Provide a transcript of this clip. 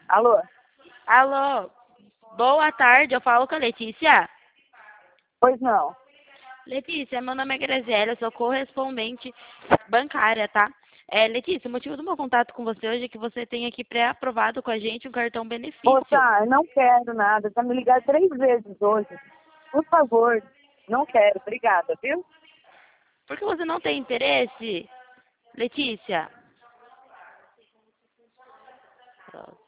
Alô? Alô, boa tarde, eu falo com a Letícia. Pois não. Letícia, meu nome é Graziela, eu sou correspondente bancária, tá? Letícia, o motivo do meu contato com você hoje é que você tem aqui pré-aprovado com a gente um cartão benefício. Poxa, eu não quero nada. Já me ligaram 3 vezes hoje. Por favor, não quero. Obrigada, viu? Por que você não tem interesse, Letícia?